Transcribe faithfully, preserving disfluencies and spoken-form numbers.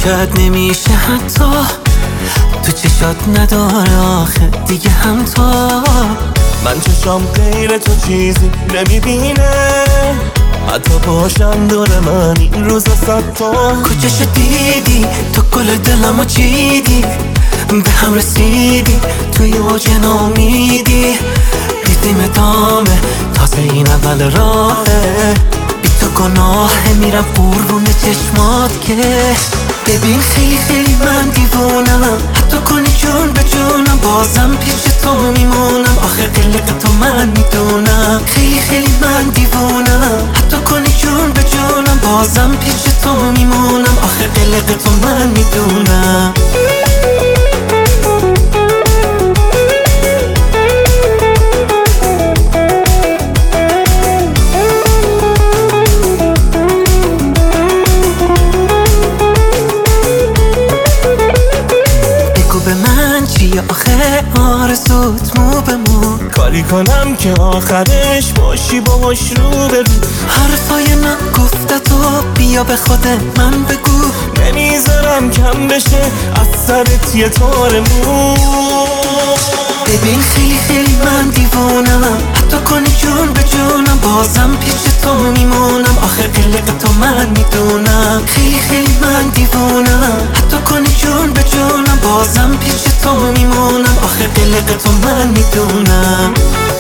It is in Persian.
شاید نمیشه حتی تو چشات نداره آخه دیگه هم تو. من چشام غیر تو چیزی نمیبینه، حتی باشم دور من این روز صد تا. کجاشو دیدی تو گل دلمو چیدی، به هم رسیدی توی اوج نامیدی. دیدیم ادامه تازه این اول راهه، بی تو گناهه میرم قربون چشمات که. ببین خیلی خیلی من دیوونم، حتی کنی جون به جونم بازم پیش تو میمونم. آخه قلق تو من میدونم، خیلی خیلی من دیوونم، حتی کنی جون به جونم بازم پیش تو میمونم. آخه قلق تو من میدونم. به من چیه آخه آرزوت مو به مو؟ کاری کنم که آخرش باشی باهاش رو به رو. حرفای من گفته تو بیا به خود من بگو، نمیذارم کم بشه از سرت یه تار مو. ببین خیلی خیلی من دیوونم، حتی کنی جون به جونم بازم پیش تو میمونم. آخه قلق تو من میدونم، خیلی خیلی من دیوونم، حتی کنی جون به جونم بازم پیش تو میمونم. آخه قلق تو من میدونم.